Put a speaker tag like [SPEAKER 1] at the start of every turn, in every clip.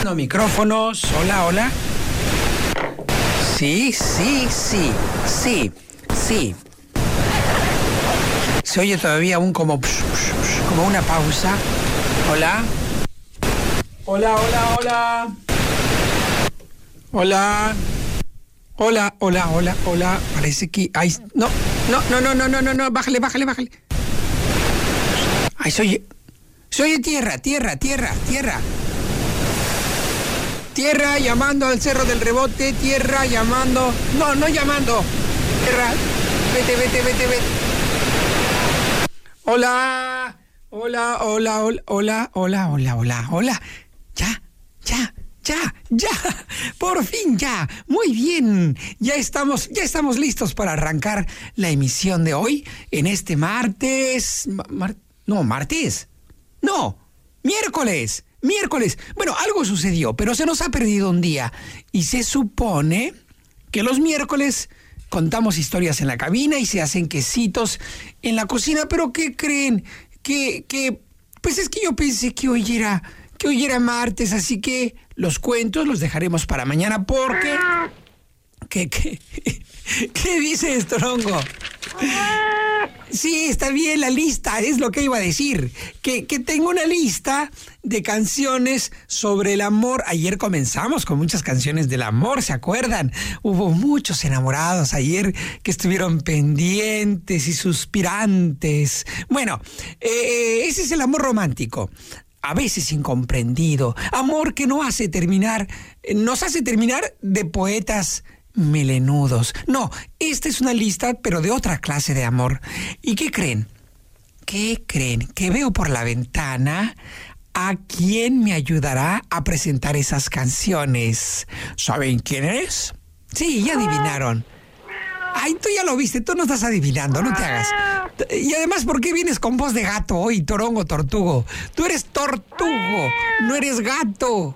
[SPEAKER 1] probando micrófonos. Hola, hola. Sí. Se oye todavía aún como una pausa. Hola. Hola. Parece que... Ay, no. Bájale. Ay, se oye tierra. Tierra llamando al Cerro del Rebote. Tierra llamando... No llamando. Tierra. Vete. Hola. Ya. Por fin ya. Muy bien. Ya estamos listos para arrancar la emisión de hoy en este martes. Miércoles. Bueno, algo sucedió, pero se nos ha perdido un día. Y se supone que los miércoles contamos historias en la cabina y se hacen quesitos en la cocina. Pero ¿qué creen? Pues es que yo pensé que hoy era martes, así que los cuentos los dejaremos para mañana porque... ¿Qué dice Estrongo? Sí, está bien la lista, es lo que iba a decir. Que tengo una lista de canciones sobre el amor. Ayer comenzamos con muchas canciones del amor, ¿se acuerdan? Hubo muchos enamorados ayer que estuvieron pendientes y suspirantes. Bueno, ese es el amor romántico. A veces incomprendido. Amor que nos hace terminar de poetas melenudos. No, esta es una lista, pero de otra clase de amor. ¿Y qué creen? Que veo por la ventana a quién me ayudará a presentar esas canciones. ¿Saben quién es? Sí, ya adivinaron. Ay, tú ya lo viste, tú no estás adivinando, no te hagas. Y además, ¿por qué vienes con voz de gato hoy, torongo, tortugo? Tú eres tortugo, no eres gato.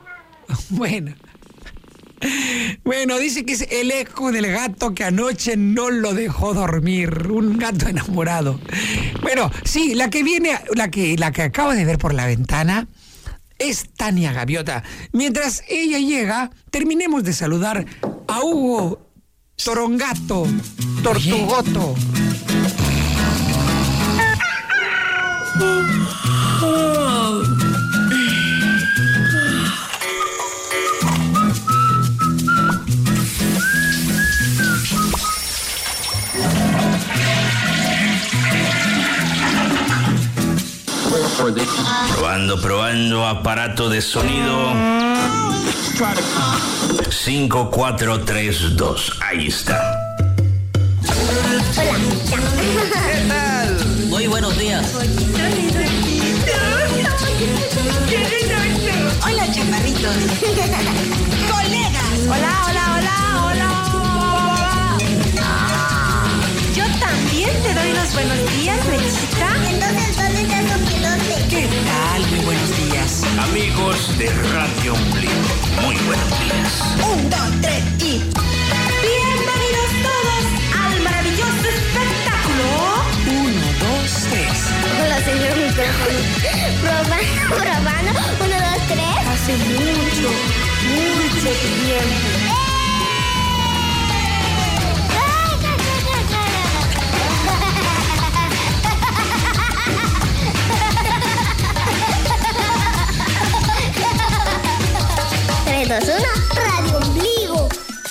[SPEAKER 1] Bueno, dice que es el eco del gato que anoche no lo dejó dormir. Un gato enamorado. Bueno, sí, la que acabo de ver por la ventana es Tania Gaviota. Mientras ella llega, terminemos de saludar a Hugo Torongato, Tortugoto.
[SPEAKER 2] Probando aparato de sonido. 5, 4, 3, 2. Ahí está.
[SPEAKER 3] Hola.
[SPEAKER 2] ¿Qué tal?
[SPEAKER 3] Muy buenos días. Hola, chaparritos. Colegas. Hola. Yo también te doy los buenos días, Lechita.
[SPEAKER 4] Entonces, ¿dónde está Sopilote?
[SPEAKER 3] ¿Qué tal? Muy buenos días.
[SPEAKER 2] Amigos de Radio Ombligo, muy buenos días.
[SPEAKER 3] 1, 2, 3 y... Bienvenidos todos al maravilloso espectáculo. 1, 2, 3.
[SPEAKER 4] Hola, señor micrófono. Probando. 1, 2, 3.
[SPEAKER 3] Hace mucho tiempo.
[SPEAKER 4] Radio Ombligo.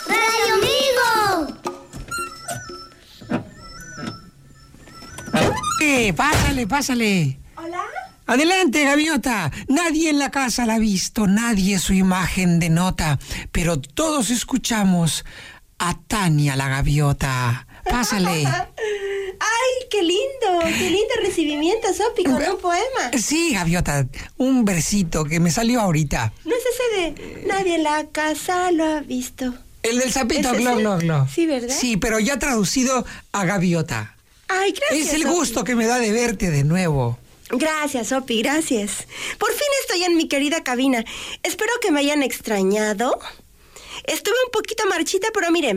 [SPEAKER 1] Pásale.
[SPEAKER 3] Hola.
[SPEAKER 1] Adelante, Gaviota. Nadie en la casa la ha visto, nadie su imagen denota, pero todos escuchamos a Tania la Gaviota. Pásale.
[SPEAKER 5] ¡Ay, qué lindo recibimiento, Sopi, con un poema!
[SPEAKER 1] Sí, Gaviota, un versito que me salió ahorita.
[SPEAKER 5] ¿No es ese de nadie en la casa lo ha visto?
[SPEAKER 1] El del sapito,
[SPEAKER 5] ¿Es
[SPEAKER 1] glo.
[SPEAKER 5] Sí, ¿verdad?
[SPEAKER 1] Sí, pero ya traducido a Gaviota.
[SPEAKER 5] ¡Ay, gracias,
[SPEAKER 1] Es el
[SPEAKER 5] Sopi!
[SPEAKER 1] gusto que me da de verte de nuevo.
[SPEAKER 5] Gracias, Sopi, gracias. Por fin estoy en mi querida cabina. Espero que me hayan extrañado. Estuve un poquito marchita, pero miren,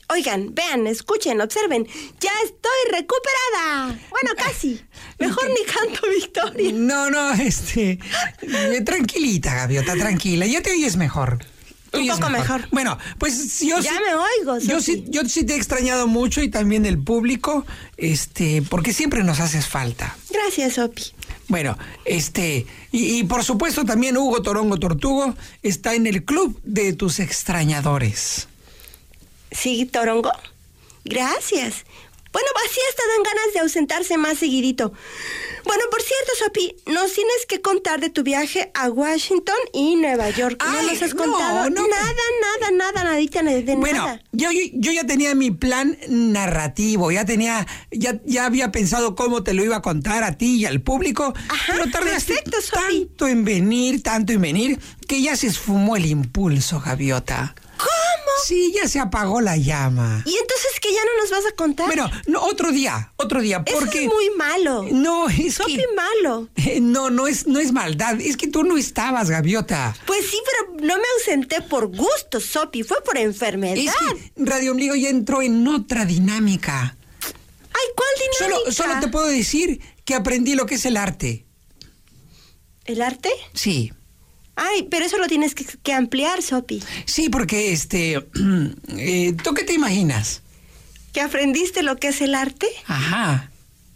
[SPEAKER 5] Oigan, vean, escuchen, observen. ¡Ya estoy recuperada! Bueno, casi. Mejor ni canto victoria.
[SPEAKER 1] No, tranquilita, Gaviota, tranquila. Ya te oyes mejor.
[SPEAKER 5] Un poco mejor.
[SPEAKER 1] Bueno, pues yo
[SPEAKER 5] ya me oigo, Sofi.
[SPEAKER 1] yo sí te he extrañado mucho y también el público, porque siempre nos haces falta.
[SPEAKER 5] Gracias, Sopi.
[SPEAKER 1] Bueno, y por supuesto también Hugo Torongo Tortugo está en el club de tus extrañadores.
[SPEAKER 5] ¿Sí, Torongo? Gracias. Bueno, así ha estado en ganas de ausentarse más seguidito. Bueno, por cierto, Sopi, nos tienes que contar de tu viaje a Washington y Nueva York. No nos has contado nadita de nada.
[SPEAKER 1] Bueno, yo ya tenía mi plan narrativo, ya había pensado cómo te lo iba a contar a ti y al público.
[SPEAKER 5] Ajá,
[SPEAKER 1] pero tardaste
[SPEAKER 5] perfecto, Sopi.
[SPEAKER 1] tanto en venir, que ya se esfumó el impulso, Gaviota.
[SPEAKER 5] ¿Cómo?
[SPEAKER 1] Sí, ya se apagó la llama.
[SPEAKER 5] ¿Y entonces que ya no nos vas a contar?
[SPEAKER 1] Bueno, no, otro día, porque...
[SPEAKER 5] Eso es muy malo.
[SPEAKER 1] No, es
[SPEAKER 5] Sopi,
[SPEAKER 1] que...
[SPEAKER 5] malo.
[SPEAKER 1] No es maldad, es que tú no estabas, Gaviota.
[SPEAKER 5] Pues sí, pero no me ausenté por gusto, Sopi, fue por enfermedad.
[SPEAKER 1] Es que Radio Ombligo ya entró en otra dinámica.
[SPEAKER 5] Ay, ¿cuál dinámica?
[SPEAKER 1] Solo te puedo decir que aprendí lo que es el arte.
[SPEAKER 5] ¿El arte?
[SPEAKER 1] Sí.
[SPEAKER 5] Ay, pero eso lo tienes que ampliar, Sopi.
[SPEAKER 1] Sí, porque ¿tú qué te imaginas?
[SPEAKER 5] ¿Que aprendiste lo que es el arte?
[SPEAKER 1] Ajá.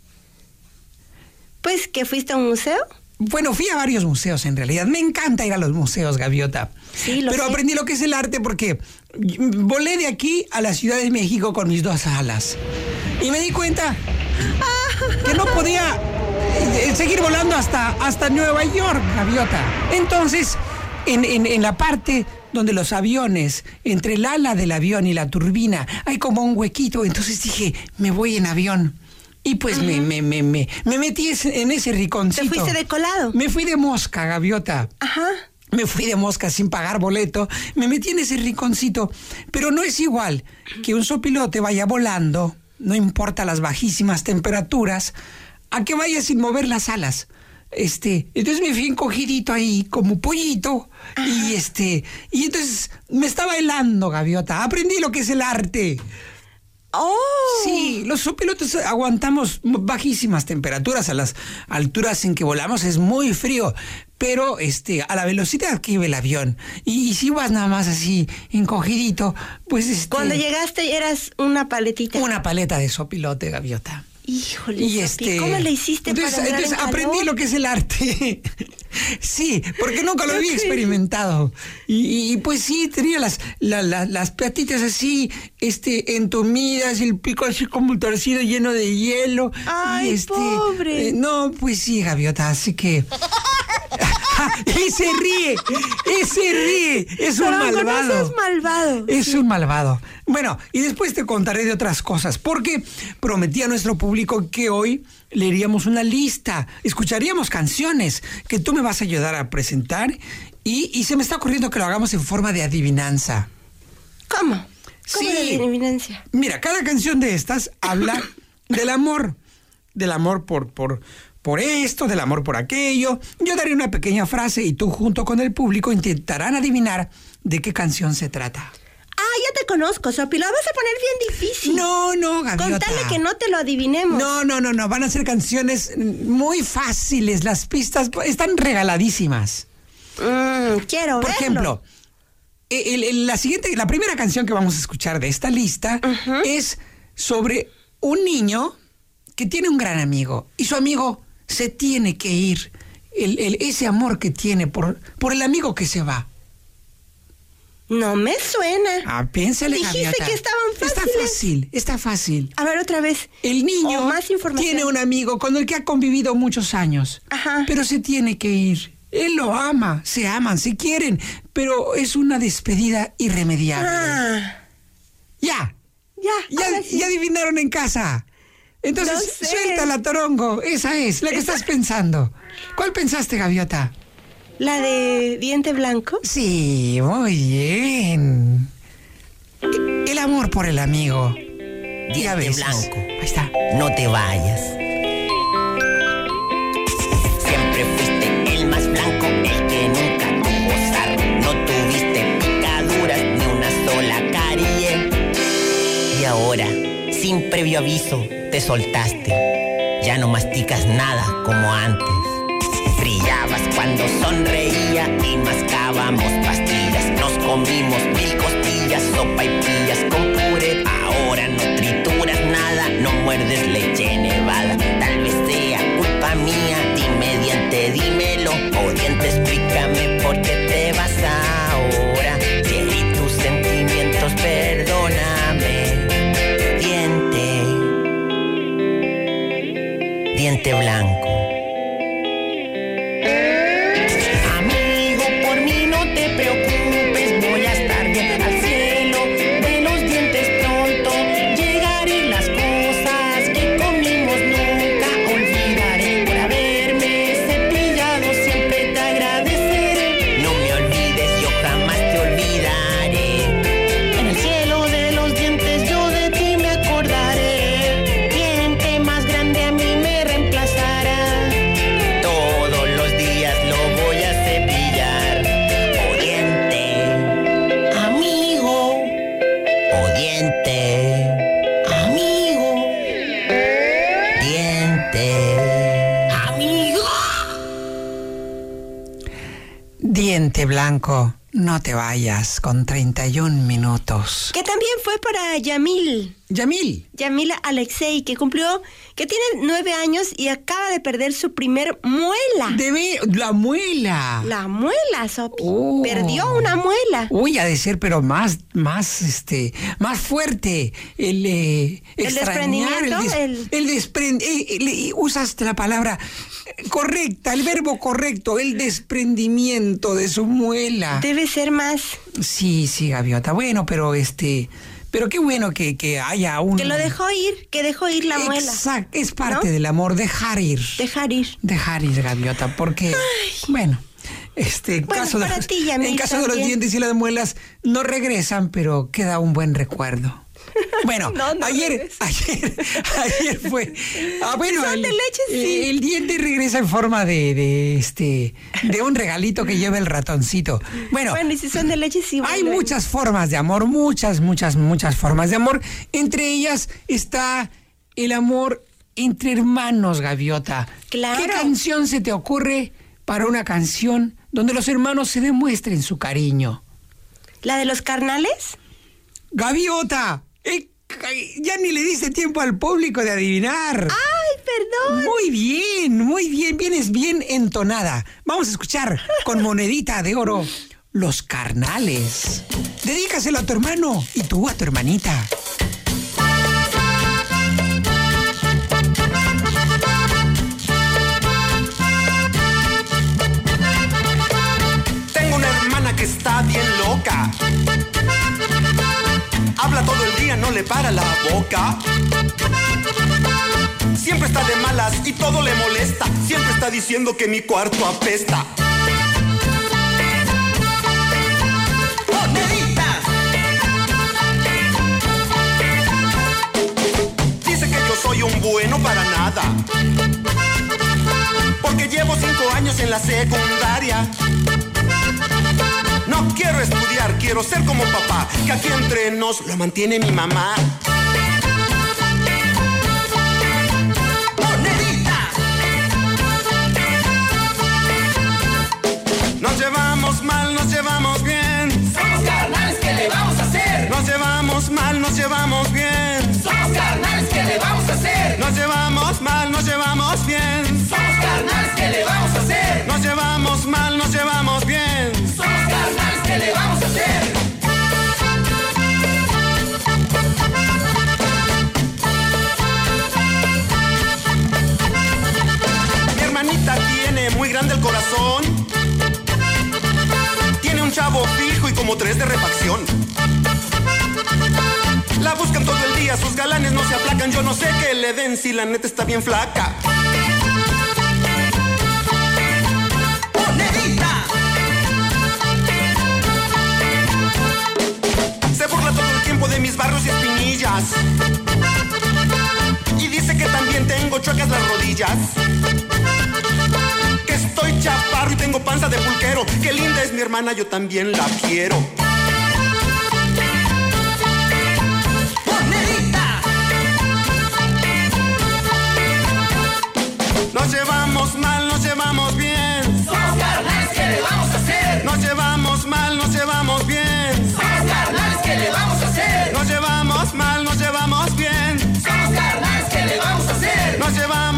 [SPEAKER 5] Pues, ¿que fuiste a un museo?
[SPEAKER 1] Bueno, fui a varios museos en realidad. Me encanta ir a los museos, Gaviota.
[SPEAKER 5] Sí,
[SPEAKER 1] Pero
[SPEAKER 5] sé.
[SPEAKER 1] aprendí lo que es el arte porque volé de aquí a la Ciudad de México con mis 2 alas. Y me di cuenta que no podía seguir volando hasta Nueva York, Gaviota. Entonces, en la parte donde los aviones, entre el ala del avión y la turbina, hay como un huequito. Entonces dije, me voy en avión. Y pues me metí en ese rinconcito.
[SPEAKER 5] ¿Te fuiste de colado?
[SPEAKER 1] Me fui de mosca, Gaviota.
[SPEAKER 5] Ajá.
[SPEAKER 1] Me fui de mosca sin pagar boleto. Me metí en ese rinconcito. Pero no es igual que un sopilote vaya volando, no importa las bajísimas temperaturas, a que vaya sin mover las alas. Entonces me fui encogidito ahí como pollito. Y y entonces me estaba helando, Gaviota. Aprendí lo que es el arte.
[SPEAKER 5] ¡Oh!
[SPEAKER 1] Sí, los sopilotes aguantamos bajísimas temperaturas. A las alturas en que volamos es muy frío, pero a la velocidad que iba el avión. Y si vas nada más así encogidito, pues
[SPEAKER 5] Cuando llegaste eras una paletita.
[SPEAKER 1] Una paleta de sopilote, Gaviota.
[SPEAKER 5] Híjole,
[SPEAKER 1] Y
[SPEAKER 5] Sopi, ¿cómo le hiciste
[SPEAKER 1] entonces,
[SPEAKER 5] para entrar en calor?
[SPEAKER 1] aprendí lo que es el arte. Sí, porque nunca lo había experimentado. Y pues sí, tenía las patitas así, entumidas, y el pico así como torcido, lleno de hielo.
[SPEAKER 5] ¡Ay, pobre!
[SPEAKER 1] No, pues sí, Gaviota, así que... ¡Y se ríe! ¡Es un malvado!
[SPEAKER 5] No seas malvado.
[SPEAKER 1] Es un malvado. Bueno, y después te contaré de otras cosas, porque prometí a nuestro público que hoy leeríamos una lista, escucharíamos canciones que tú me vas a ayudar a presentar, y se me está ocurriendo que lo hagamos en forma de adivinanza.
[SPEAKER 5] ¿Cómo?
[SPEAKER 1] Sí.
[SPEAKER 5] ¿Cómo de adivinancia?
[SPEAKER 1] Mira, cada canción de estas habla del amor por esto, del amor por aquello. Yo daré una pequeña frase y tú junto con el público intentarán adivinar de qué canción se trata.
[SPEAKER 5] Ah, ya te conozco, Sopi. Lo vas a poner bien difícil.
[SPEAKER 1] No, Gaviota.
[SPEAKER 5] Contale que no te lo adivinemos.
[SPEAKER 1] No. Van a ser canciones muy fáciles. Las pistas están regaladísimas.
[SPEAKER 5] Quiero verlo.
[SPEAKER 1] Por ejemplo, la primera canción que vamos a escuchar de esta lista es sobre un niño que tiene un gran amigo y su amigo se tiene que ir. Ese amor que tiene por el amigo que se va.
[SPEAKER 5] No me suena.
[SPEAKER 1] Piénsale,
[SPEAKER 5] Dijiste
[SPEAKER 1] Gaviota.
[SPEAKER 5] que estaban fáciles.
[SPEAKER 1] Está fácil.
[SPEAKER 5] A ver, otra vez.
[SPEAKER 1] El niño
[SPEAKER 5] más información.
[SPEAKER 1] tiene un amigo con el que ha convivido muchos años.
[SPEAKER 5] Ajá.
[SPEAKER 1] Pero se tiene que ir. Él lo ama, se aman, se quieren, pero es una despedida irremediable. Ya adivinaron en casa. Entonces,
[SPEAKER 5] No sé.
[SPEAKER 1] suéltala, Torongo. Esa es la que estás pensando. ¿Cuál pensaste, Gaviota?
[SPEAKER 5] ¿La de diente blanco?
[SPEAKER 1] Sí, muy bien. El amor por el amigo.
[SPEAKER 6] Diente blanco.
[SPEAKER 1] Ahí está.
[SPEAKER 6] No te vayas. Siempre fuiste el más blanco, el que nunca tuvo sarro. No tuviste picaduras ni una sola carie. previo aviso te soltaste. Ya no masticas nada como antes. Brillabas cuando sonreía y mascábamos pastillas. Nos comimos 1000 costillas, sopa y pillas con puré. Ahora no trituras nada, no muerdes leche nevada. Tal vez sea culpa mía, dime diente, dímelo. O diente, explícame por qué te vas ahora. Si herí tus sentimientos, perdóname. Diente blanco. Amigo, por mí no te preocupes, voy a estar bien al cielo de los dientes pronto. Llegaré las cosas que comimos nunca olvidaré. Por haberme cepillado siempre te agradeceré. No me olvides, yo jamás te olvidaré. En el cielo de los dientes yo de ti me acordaré. Diente más grande a mí me reemplazará. Todos los días lo voy a cepillar. O diente, amigo. O diente, amigo. Diente, amigo.
[SPEAKER 1] Diente blanco, no te vayas con 31 minutos.
[SPEAKER 5] Que también fue para Yamil. Yamil Alexei, que tiene 9 años y acaba de perder su primer muela.
[SPEAKER 1] La muela.
[SPEAKER 5] La muela, Sopi.
[SPEAKER 1] Oh.
[SPEAKER 5] Perdió una muela.
[SPEAKER 1] Uy, ha de ser, pero más fuerte. El
[SPEAKER 5] desprendimiento.
[SPEAKER 1] Usaste la palabra correcta, el verbo correcto, el desprendimiento de su muela.
[SPEAKER 5] Debe ser más.
[SPEAKER 1] Sí, Gaviota. Bueno, pero qué bueno que haya un...
[SPEAKER 5] Que lo dejó ir, la muela.
[SPEAKER 1] Exacto, es parte
[SPEAKER 5] ¿no?
[SPEAKER 1] del amor, dejar ir.
[SPEAKER 5] Dejar ir.
[SPEAKER 1] Gaviota, porque, bueno, en caso de los dientes y las muelas no regresan, pero queda un buen recuerdo. Bueno, ayer fue... bueno,
[SPEAKER 5] son de leche, sí.
[SPEAKER 1] El diente regresa en forma de un regalito que lleva el ratoncito. Bueno,
[SPEAKER 5] y si son de leche, sí.
[SPEAKER 1] Hay muchas formas de amor, muchas formas de amor. Entre ellas está el amor entre hermanos, Gaviota.
[SPEAKER 5] Claro.
[SPEAKER 1] ¿Qué canción se te ocurre para una canción donde los hermanos se demuestren su cariño?
[SPEAKER 5] ¿La de los carnales?
[SPEAKER 1] ¡Gaviota! Ya ni le diste tiempo al público de adivinar.
[SPEAKER 5] ¡Ay, perdón!
[SPEAKER 1] Muy bien, vienes bien entonada. Vamos a escuchar con monedita de oro Los Carnales. Dedícaselo a tu hermano y tú a tu hermanita.
[SPEAKER 7] Tengo una hermana que está bien loca. Habla todo el día, no le para la boca. Siempre está de malas y todo le molesta. Siempre está diciendo que mi cuarto apesta. ¡Monedita! Dice que yo soy un bueno para nada, porque llevo 5 años en la secundaria. No quiero estudiar, quiero ser como papá, que aquí entre nos lo mantiene mi mamá. ¡Monedita! Nos llevamos mal, nos llevamos bien.
[SPEAKER 2] Somos carnales, ¿qué le vamos a hacer?
[SPEAKER 7] Nos llevamos mal, nos llevamos bien.
[SPEAKER 2] Somos carnales, ¿qué le vamos a hacer?
[SPEAKER 7] Nos llevamos mal, nos llevamos bien.
[SPEAKER 2] Somos carnales, ¿qué le vamos a hacer?
[SPEAKER 7] Nos llevamos mal, nos llevamos bien.
[SPEAKER 2] Somos carnales, ¿qué le vamos a hacer?
[SPEAKER 7] Mi hermanita tiene muy grande el corazón. Tiene un chavo fijo y como 3 de refacción. La buscan todo el día, sus galanes no se aplacan. Yo no sé qué le den si la neta está bien flaca. ¡Monedita! Se burla todo el tiempo de mis barros y espinillas. Y dice que también tengo chuecas las rodillas. Que estoy chaparro y tengo panza de pulquero. Qué linda es mi hermana, yo también la quiero. ¡Monedita!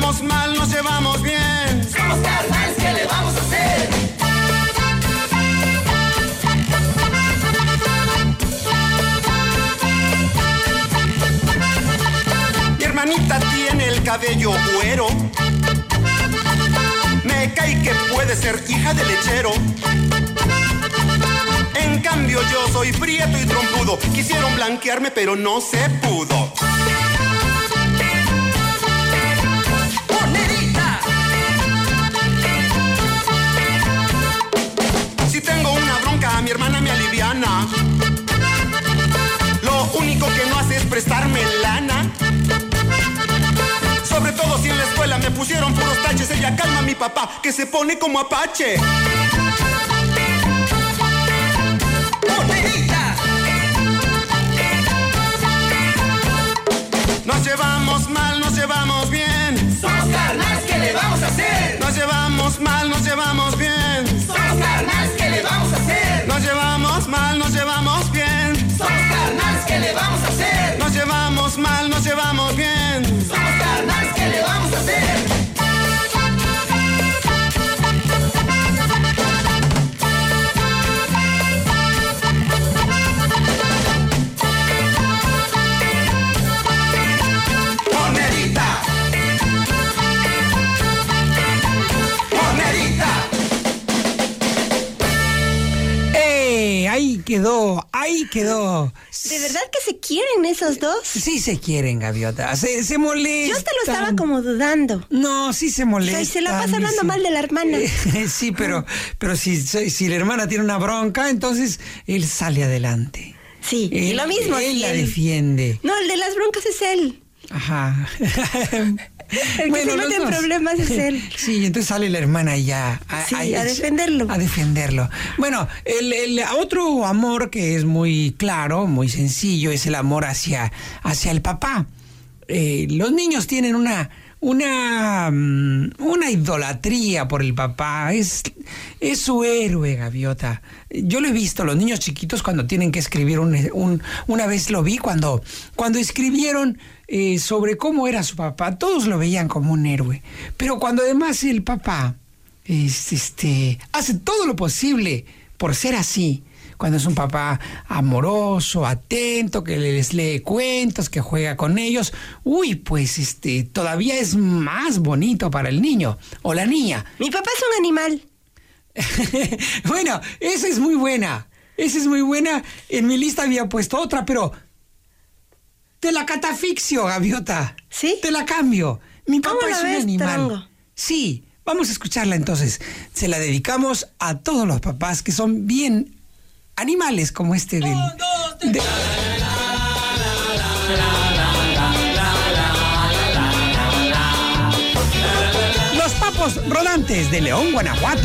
[SPEAKER 7] llevamos mal, nos llevamos bien.
[SPEAKER 6] Somos carnales, ¿qué le vamos a hacer?
[SPEAKER 7] Mi hermanita tiene el cabello güero. Me cae que puede ser hija de lechero. En cambio yo soy prieto y trompudo. Quisieron blanquearme pero no se pudo.
[SPEAKER 6] ¡Monedita!
[SPEAKER 7] Si tengo una bronca, mi hermana me aliviana. Lo único que no hace es prestarme lana. Sobre todo si en la escuela me pusieron puros taches. Ella calma a mi papá, que se pone como apache.
[SPEAKER 6] ¡Monedita!
[SPEAKER 7] Nos llevamos mal, nos llevamos bien.
[SPEAKER 6] Somos carnales, ¿qué le vamos a hacer?
[SPEAKER 7] Nos llevamos mal, nos llevamos bien.
[SPEAKER 6] Somos carnales, ¿qué le vamos a hacer?
[SPEAKER 7] Nos llevamos mal, nos llevamos bien.
[SPEAKER 6] Somos carnales, ¿qué le vamos a hacer?
[SPEAKER 7] Nos llevamos mal, nos llevamos bien.
[SPEAKER 6] Somos carnales, ¿qué le vamos a hacer?
[SPEAKER 7] Monedita. Monedita.
[SPEAKER 1] Ahí quedó, ahí quedó.
[SPEAKER 5] ¿De verdad que se quieren esos dos?
[SPEAKER 1] Sí se quieren, Gaviota. Se molestan.
[SPEAKER 5] Yo hasta lo estaba como dudando.
[SPEAKER 1] No, sí se molestan.
[SPEAKER 5] Y se la pasa hablando
[SPEAKER 1] sí.
[SPEAKER 5] mal de la hermana.
[SPEAKER 1] Sí, pero si la hermana tiene una bronca, entonces él sale adelante.
[SPEAKER 5] Sí, y
[SPEAKER 1] Él-
[SPEAKER 5] lo mismo.
[SPEAKER 1] Él
[SPEAKER 5] sí,
[SPEAKER 1] la defiende.
[SPEAKER 5] No, el de las broncas es él.
[SPEAKER 1] Ajá.
[SPEAKER 5] El que se mete en problemas es él.
[SPEAKER 1] Sí, entonces sale la hermana ya
[SPEAKER 5] A defenderlo.
[SPEAKER 1] A defenderlo. Bueno, el otro amor que es muy claro, muy sencillo, es el amor hacia el papá. Los niños tienen una idolatría por el papá. Es su héroe, Gaviota. Yo lo he visto, los niños chiquitos cuando tienen que escribir una vez lo vi cuando escribieron sobre cómo era su papá, todos lo veían como un héroe. Pero cuando además el papá hace todo lo posible por ser así, cuando es un papá amoroso, atento, que les lee cuentos, que juega con ellos, pues todavía es más bonito para el niño o la niña.
[SPEAKER 5] Mi papá es un animal.
[SPEAKER 1] Bueno, esa es muy buena. Esa es muy buena. En mi lista había puesto otra, pero te la catafixio, Gaviota.
[SPEAKER 5] ¿Sí?
[SPEAKER 1] Te la cambio. Mi papá
[SPEAKER 5] ¿Cómo la
[SPEAKER 1] es un
[SPEAKER 5] ves,
[SPEAKER 1] animal.
[SPEAKER 5] Tarongo?
[SPEAKER 1] Sí, vamos a escucharla entonces. Se la dedicamos a todos los papás que son bien animales como este del... Los papos rodantes de León, Guanajuato.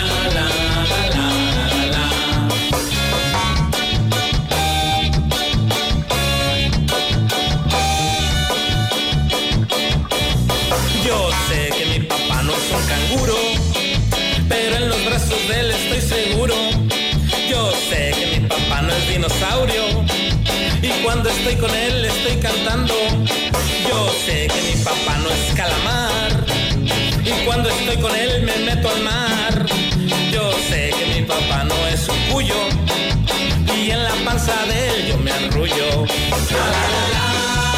[SPEAKER 8] Yo sé que mi papá no es un canguro, pero en los brazos de él estoy seguro. Yo sé que mi papá no es dinosaurio, y cuando estoy con él estoy cantando. Yo sé que mi papá no es calamar, y cuando estoy con él me meto al mar. Yo sé que mi papá no es un cuyo, y en la panza de él yo me arrullo. La, la, la, la.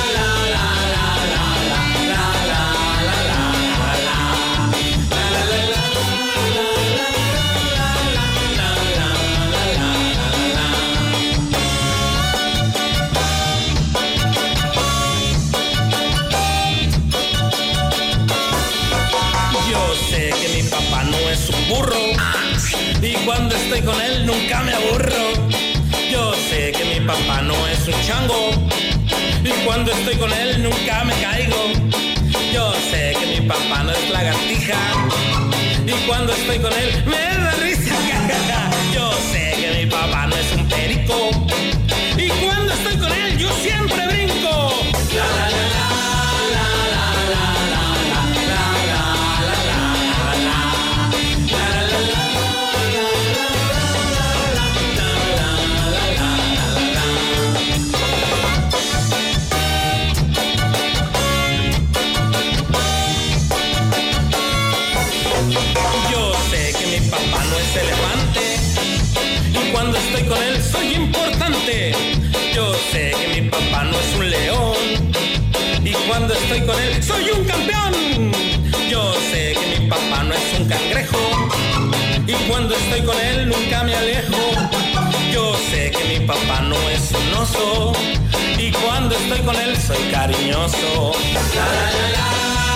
[SPEAKER 8] Burro, y cuando estoy con él nunca me aburro. Yo sé que mi papá no es un chango, y cuando estoy con él nunca me caigo. Yo sé que mi papá no es lagartija, y cuando estoy con él me da risa. Yo sé que mi papá no es un perico, y cuando estoy con él yo siempre brinco. La, la, la, la. elefante. Y cuando estoy con él soy importante. Yo sé que mi papá no es un león. Y cuando estoy con él soy un campeón. Yo sé que mi papá no es un cangrejo. Y cuando estoy con él nunca me alejo. Yo sé que mi papá no es un oso. Y cuando estoy con él soy cariñoso. La, la, la, la.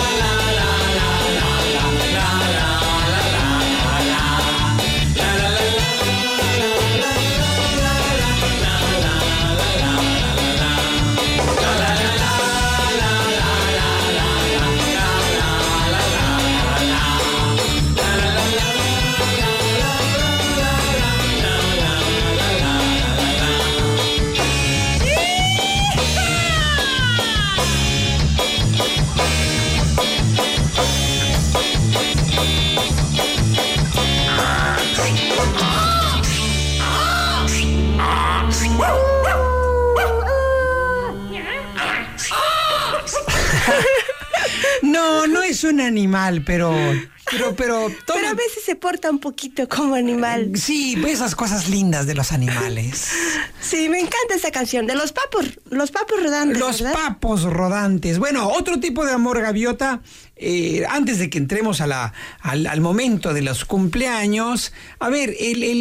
[SPEAKER 1] No es un animal, pero
[SPEAKER 5] Pero a veces se porta un poquito como animal.
[SPEAKER 1] Sí, esas cosas lindas de los animales.
[SPEAKER 5] Sí, me encanta esa canción de los papos rodantes.
[SPEAKER 1] Los
[SPEAKER 5] ¿verdad?
[SPEAKER 1] papos rodantes. Bueno, otro tipo de amor, Gaviota. Antes de que entremos al momento de los cumpleaños, a ver,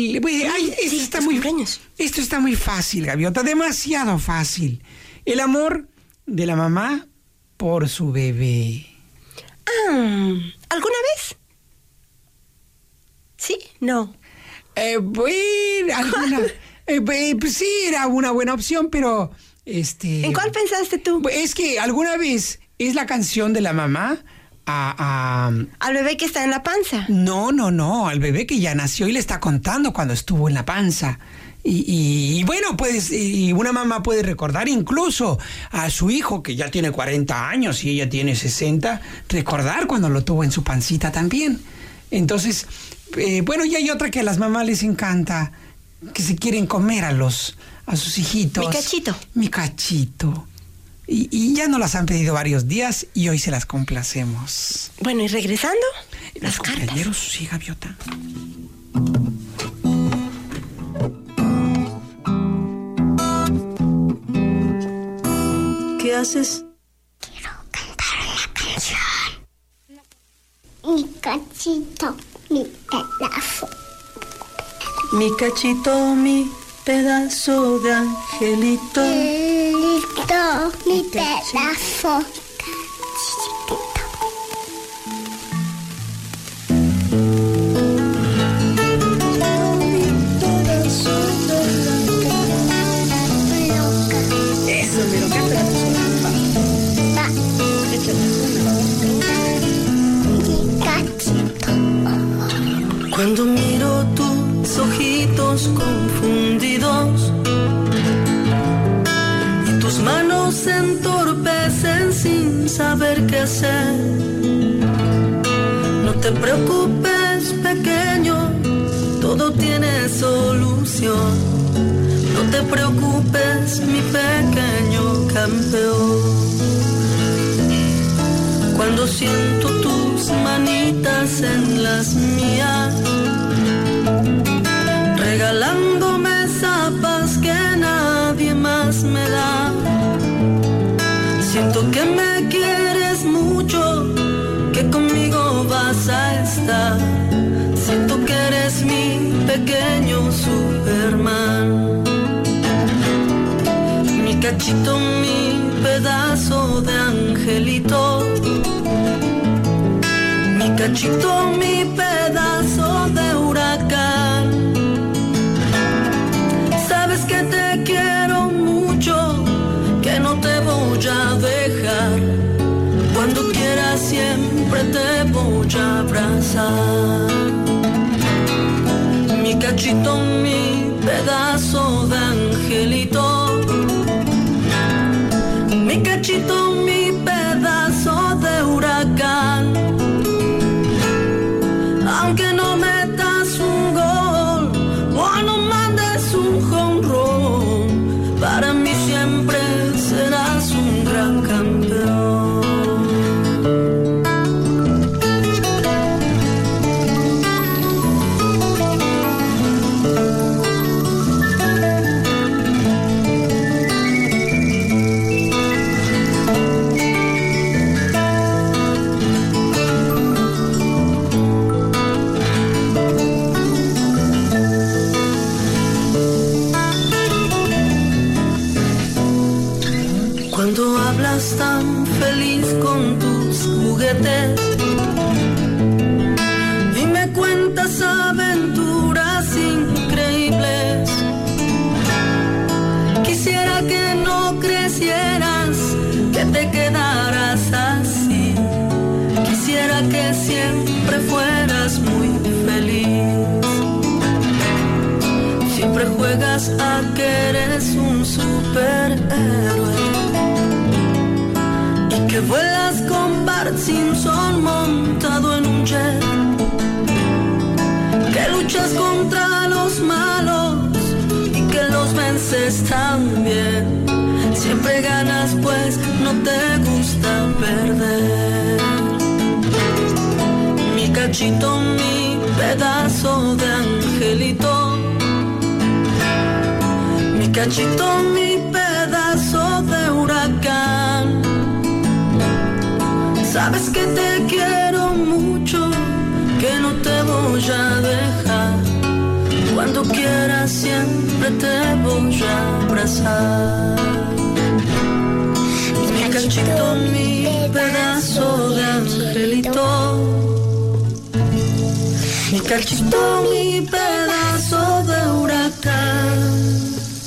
[SPEAKER 1] esto está muy fácil, Gaviota, demasiado fácil. El amor de la mamá por su bebé.
[SPEAKER 5] ¿Alguna vez? ¿Sí? No.
[SPEAKER 1] Alguna. Pues sí, era una buena opción, pero
[SPEAKER 5] ¿En cuál pensaste tú?
[SPEAKER 1] Es que alguna vez es la canción de la mamá
[SPEAKER 5] al bebé que está en la panza.
[SPEAKER 1] No, al bebé que ya nació y le está contando cuando estuvo en la panza. Y bueno, pues una mamá puede recordar incluso a su hijo que ya tiene 40 años y ella tiene 60, recordar cuando lo tuvo en su pancita también. Entonces, bueno, y hay otra que a las mamás les encanta, que se quieren comer a sus hijitos. Mi cachito. Y ya nos las han pedido varios días y hoy se las complacemos.
[SPEAKER 5] Bueno, y regresando,
[SPEAKER 1] los cumpleañeros, sí, Gaviota.
[SPEAKER 9] ¿Qué haces?
[SPEAKER 4] Quiero cantar la canción. Mi cachito, mi pedazo.
[SPEAKER 9] Mi cachito, mi pedazo de angelito.
[SPEAKER 4] Angelito, mi pedazo.
[SPEAKER 9] Cuando miro tus ojitos confundidos y tus manos se entorpecen sin saber qué hacer, no te preocupes, pequeño, todo tiene solución. No te preocupes, mi pequeño campeón. Cuando siento tus manitas en las mías, regalándome esa paz que nadie más me da, siento que me quieres mucho, que conmigo vas a estar. Siento que eres mi pequeño Superman. Mi cachito, mi pedazo de angelito. Mi cachito, mi pedazo de huracán. Sabes que te quiero mucho, que no te voy a dejar. Cuando quieras siempre te voy a abrazar. Mi cachito, mi pedazo de angelito. Mi cachito, mi pedazo de huracán. Aunque no metas un gol o no mandes un jonrón, para mí siempre serás un gran campeón. siempre fueras muy feliz. Siempre juegas a que eres un superhéroe y que vuelas con Bart Simpson montado en un jet, que luchas contra los malos y que los vences también. Siempre ganas pues no te gusta perder. Mi cachito, mi pedazo de angelito, mi cachito, mi pedazo de huracán. Sabes que te quiero mucho, que no te voy a dejar. Cuando quieras siempre te voy a abrazar. Mi cachito, mi pedazo de angelito, mi cachito, mi pedazo de huracán.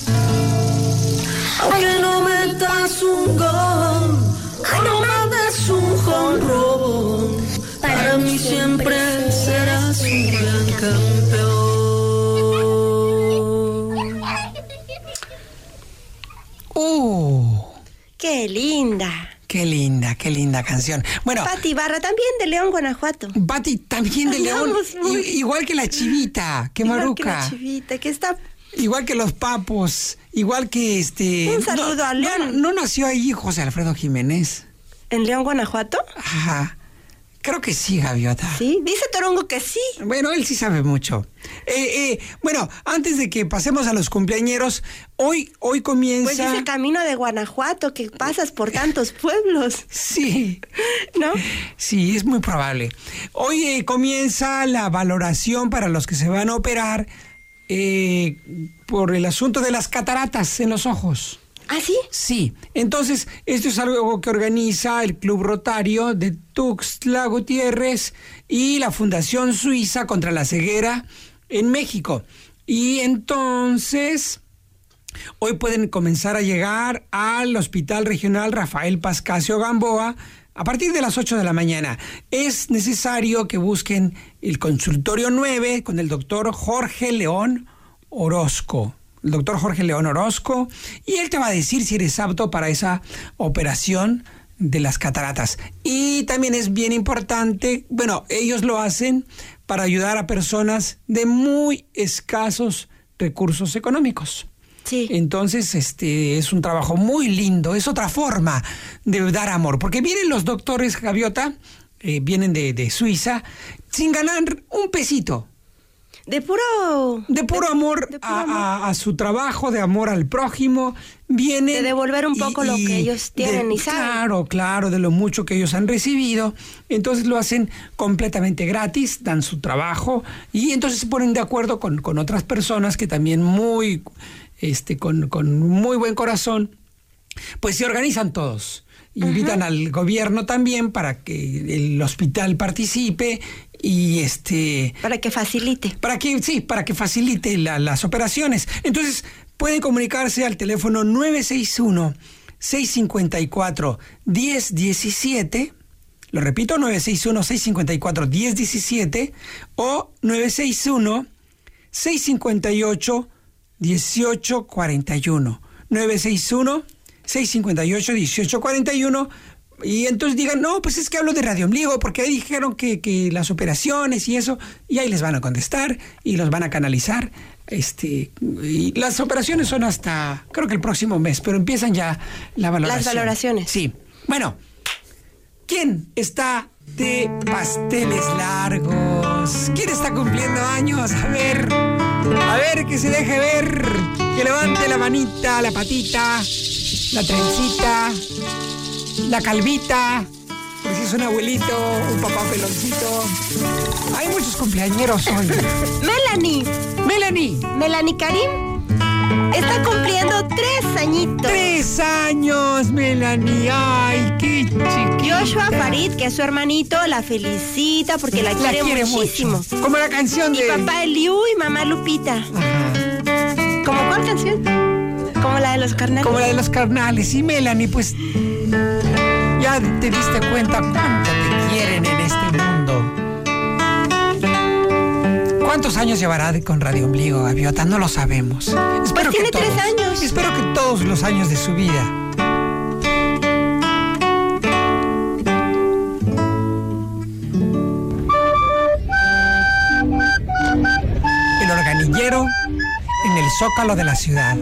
[SPEAKER 9] Aunque no metas un gol, o no me des un jonrón, para mí siempre serás un gran campeón.
[SPEAKER 5] ¡Qué linda!
[SPEAKER 1] Qué linda canción. Bueno,
[SPEAKER 5] Pati Barra, también de León, Guanajuato.
[SPEAKER 1] Pati, también de León. Igual que la Chivita, que Maruca.
[SPEAKER 5] Que la Chivita, que está...
[SPEAKER 1] Igual que los Papos, igual que
[SPEAKER 5] Un saludo a León.
[SPEAKER 1] No nació ahí José Alfredo Jiménez.
[SPEAKER 5] ¿En León, Guanajuato?
[SPEAKER 1] Ajá. Creo que sí, Gaviota.
[SPEAKER 5] Sí, dice Torongo que sí.
[SPEAKER 1] Bueno, él sí sabe mucho. Bueno, antes de que pasemos a los cumpleañeros, hoy comienza...
[SPEAKER 5] Pues dice camino de Guanajuato, que pasas por tantos pueblos.
[SPEAKER 1] Sí.
[SPEAKER 5] ¿No?
[SPEAKER 1] Sí, es muy probable. Hoy comienza la valoración para los que se van a operar por el asunto de las cataratas en los ojos.
[SPEAKER 5] ¿Ah, sí?
[SPEAKER 1] Sí. Entonces, esto es algo que organiza el Club Rotario de Tuxtla Gutiérrez y la Fundación Suiza contra la Ceguera en México. Y entonces, hoy pueden comenzar a llegar al Hospital Regional Rafael Pascasio Gamboa a partir de las 8 de la mañana. Es necesario que busquen el consultorio 9 con el doctor Jorge León Orozco. El doctor Jorge León Orozco, y él te va a decir si eres apto para esa operación de las cataratas. Y también es bien importante, bueno, ellos lo hacen para ayudar a personas de muy escasos recursos económicos.
[SPEAKER 5] Sí.
[SPEAKER 1] Entonces, es un trabajo muy lindo, es otra forma de dar amor, porque vienen los doctores, Gaviota, vienen de Suiza, sin ganar un pesito.
[SPEAKER 5] De puro
[SPEAKER 1] amor a su trabajo, de amor al prójimo, vienen...
[SPEAKER 5] De devolver un poco lo que ellos tienen y saben.
[SPEAKER 1] Claro, de lo mucho que ellos han recibido. Entonces lo hacen completamente gratis, dan su trabajo y entonces se ponen de acuerdo con otras personas que también con muy buen corazón, pues se organizan todos. Invitan al gobierno también para que el hospital participe y
[SPEAKER 5] para que facilite.
[SPEAKER 1] Para que facilite las operaciones. Entonces, pueden comunicarse al teléfono 961-654-1017. Lo repito, 961-654-1017 o 961-658-1841. 961-658-1841. Y entonces digan, no, pues es que hablo de Radio Ombligo, porque ahí dijeron que las operaciones y eso, y ahí les van a contestar y los van a canalizar. Y las operaciones son hasta, creo que el próximo mes, pero empiezan ya la valoración.
[SPEAKER 5] Las valoraciones.
[SPEAKER 1] Sí. Bueno, ¿quién está de pasteles largos? ¿Quién está cumpliendo años? A ver, que se deje ver, que levante la manita, la patita, la trencita, la calvita, pues si es un abuelito, un papá peloncito. Hay muchos cumpleañeros hoy.
[SPEAKER 5] Melanie Karim está cumpliendo 3 añitos.
[SPEAKER 1] 3 años, Melanie. Ay, qué chiquita.
[SPEAKER 5] Joshua Farid, que es su hermanito, la felicita porque la quiere muchísimo.
[SPEAKER 1] Mucho. Como la canción de...
[SPEAKER 5] Y papá Eliu y mamá Lupita.
[SPEAKER 1] Ajá.
[SPEAKER 5] ¿Cómo cuál canción? Como la de los carnales.
[SPEAKER 1] Como la de los carnales. Y Melanie, pues... ya te diste cuenta cuánto te quieren en este mundo. ¿Cuántos años llevará con Radio Ombligo, Gaviota? No lo sabemos.
[SPEAKER 5] Pues tiene 3 años.
[SPEAKER 1] Espero que todos los años de su vida. El organillero en el zócalo de la ciudad.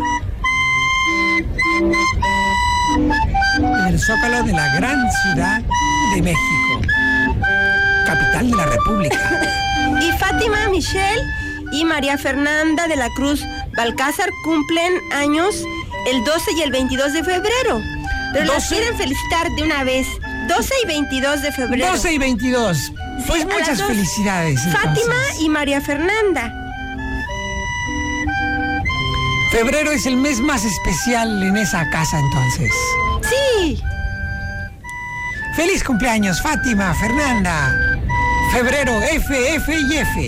[SPEAKER 1] En el zócalo de la gran ciudad de México, capital de la República.
[SPEAKER 5] Y Fátima, Michelle y María Fernanda de la Cruz Balcázar cumplen años el 12 y el 22 de febrero. Pero las quieren felicitar de una vez. 12 y 22 de febrero.
[SPEAKER 1] 12 y 22. Pues
[SPEAKER 5] Sí,
[SPEAKER 1] muchas felicidades.
[SPEAKER 5] Fátima
[SPEAKER 1] entonces.
[SPEAKER 5] y María Fernanda.
[SPEAKER 1] Febrero es el mes más especial en esa casa, entonces.
[SPEAKER 5] Sí.
[SPEAKER 1] ¡Feliz cumpleaños, Fátima, Fernanda! Febrero, F, F y F.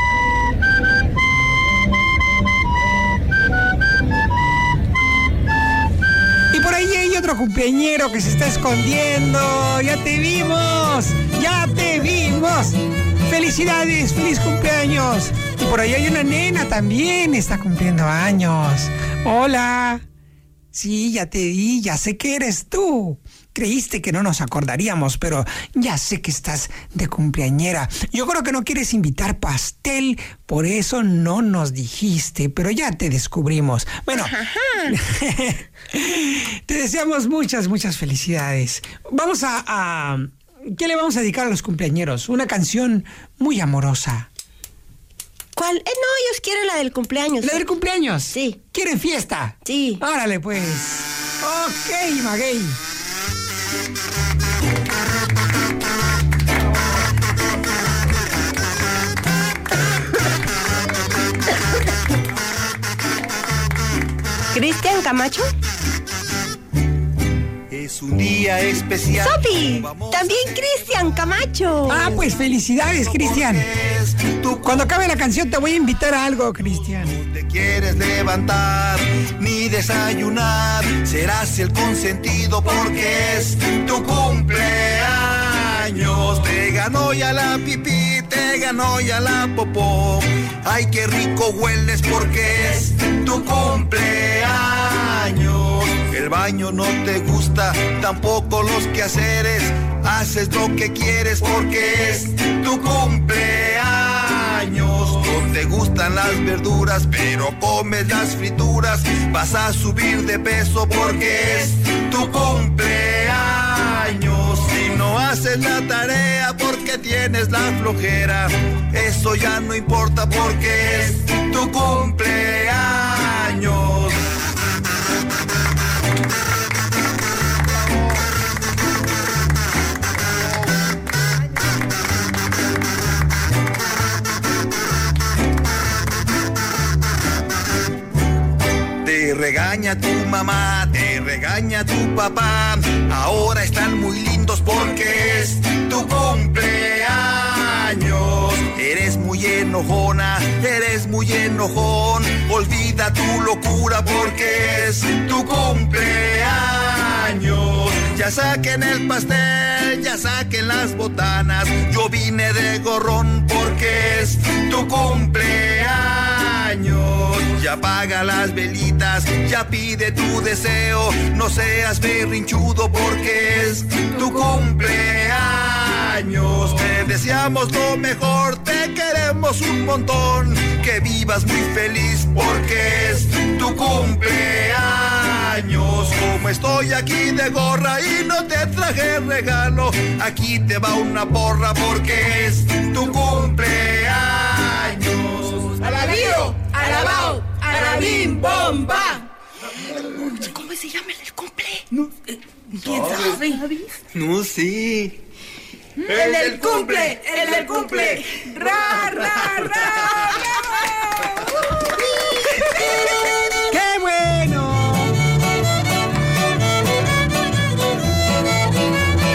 [SPEAKER 1] Y por ahí hay otro cumpleañero que se está escondiendo. ¡Ya te vimos! ¡Ya te vimos! ¡Felicidades! ¡Feliz cumpleaños! Y por ahí hay una nena también, está cumpliendo años. ¡Hola! Sí, ya te vi, ya sé que eres tú. Creíste que no nos acordaríamos, pero ya sé que estás de cumpleañera. Yo creo que no quieres invitar pastel, por eso no nos dijiste, pero ya te descubrimos. Bueno, te deseamos muchas felicidades. Vamos a ¿qué le vamos a dedicar a los cumpleañeros? Una canción muy amorosa.
[SPEAKER 5] ¿Cuál? No, ellos quieren la del cumpleaños.
[SPEAKER 1] ¿La del cumpleaños?
[SPEAKER 5] Sí.
[SPEAKER 1] ¿Quieren fiesta?
[SPEAKER 5] Sí.
[SPEAKER 1] Órale, pues. Ok, maguey.
[SPEAKER 5] ¿Cristian Camacho?
[SPEAKER 7] Es un día especial.
[SPEAKER 5] ¡Sopi! También Cristian Camacho.
[SPEAKER 1] Ah, pues felicidades, Cristian. Cuando acabe la canción te voy a invitar a algo, Cristian.
[SPEAKER 7] Te quieres levantar ni desayunar, serás el consentido porque es tu cumpleaños. Te ganó ya la pipí, te ganó ya la popó. Ay, qué rico hueles porque es tu cumpleaños. El baño no te gusta, tampoco los quehaceres. Haces lo que quieres porque es tu cumpleaños. No te gustan las verduras, pero comes las frituras. Vas a subir de peso porque es tu cumpleaños. Si no haces la tarea porque tienes la flojera, eso ya no importa porque es tu cumpleaños. Te regaña tu mamá, te regaña tu papá. Ahora están muy lindos porque es tu cumpleaños. Eres muy enojona, eres muy enojón. Olvida tu locura porque es tu cumpleaños. Ya saquen el pastel, ya saquen las botanas. Yo vine de gorrón porque es tu cumpleaños. Ya apaga las velitas, ya pide tu deseo. No seas berrinchudo porque es tu cumpleaños. Te deseamos lo mejor, te queremos un montón. Que vivas muy feliz porque es tu cumpleaños. Como estoy aquí de gorra y no te traje regalo, aquí te va una porra porque es tu cumpleaños.
[SPEAKER 3] ¡Alabío! ¡Alabao! ¡Alabim! ¡Bomba!
[SPEAKER 5] ¿Cómo se llama el del cumple?
[SPEAKER 3] ¿Quién sabe?
[SPEAKER 7] No sé.
[SPEAKER 3] ¡El del cumple! ¡El del cumple! ¡Ra, ra, ra!
[SPEAKER 1] ¡Qué bueno!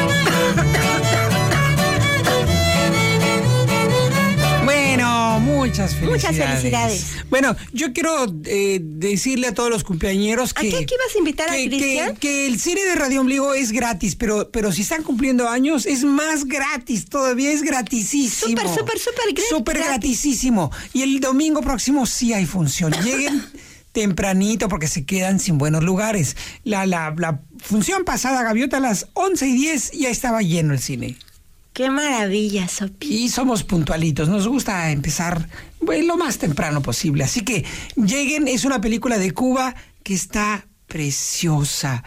[SPEAKER 1] Bueno, muy Muchas felicidades. Bueno, yo quiero decirle a todos los cumpleañeros que...
[SPEAKER 5] ¿A qué ibas a invitar a Cristian?
[SPEAKER 1] Que el cine de Radio Ombligo es gratis, pero si están cumpliendo años es más gratis todavía, es gratisísimo. Súper gratisísimo. Y el domingo próximo sí hay función. Lleguen tempranito porque se quedan sin buenos lugares. La función pasada, Gaviota, a las 11:10 ya estaba lleno el cine.
[SPEAKER 5] ¡Qué maravilla, Sopi!
[SPEAKER 1] Y somos puntualitos, nos gusta empezar lo más temprano posible. Así que lleguen, es una película de Cuba que está preciosa.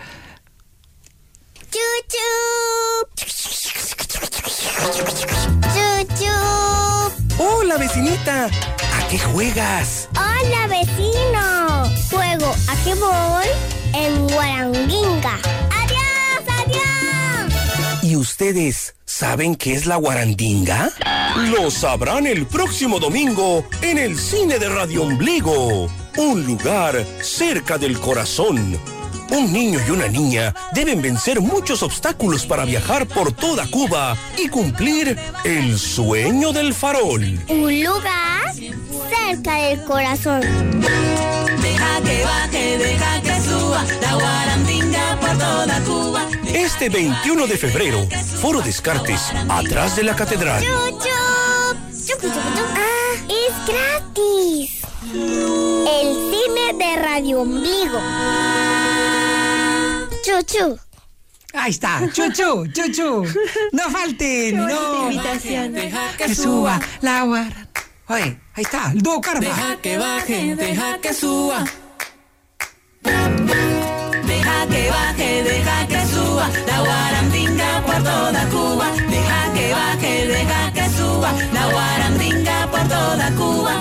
[SPEAKER 10] Hola, vecinita. ¿A qué juegas?
[SPEAKER 4] Hola, vecino. Juego, ¿a qué voy? En Guarandinga. ¡Adiós, adiós!
[SPEAKER 10] ¿Y ustedes saben qué es la guarandinga? Lo sabrán el próximo domingo en el cine de Radio Ombligo. Un lugar cerca del corazón. Un niño y una niña deben vencer muchos obstáculos para viajar por toda Cuba y cumplir el sueño del farol.
[SPEAKER 4] Un lugar cerca del corazón.
[SPEAKER 9] Deja que baje, deja que suba, la guarandinga por toda Cuba.
[SPEAKER 10] Este 21 de febrero, Foro Descartes, atrás de la catedral.
[SPEAKER 4] ¡Ah, es gratis! El cine de Radio Ombligo. Chuchu.
[SPEAKER 1] Ahí está, chuchu. No falten, no.
[SPEAKER 5] Invitación.
[SPEAKER 9] Deja
[SPEAKER 1] Que suba la guarda. Oye, ahí está, el dúo Karma.
[SPEAKER 9] Deja que baje, deja que suba. Deja que baje, deja que suba, la guarandinga por toda Cuba. Deja que baje, deja que suba, la guarandinga por toda Cuba.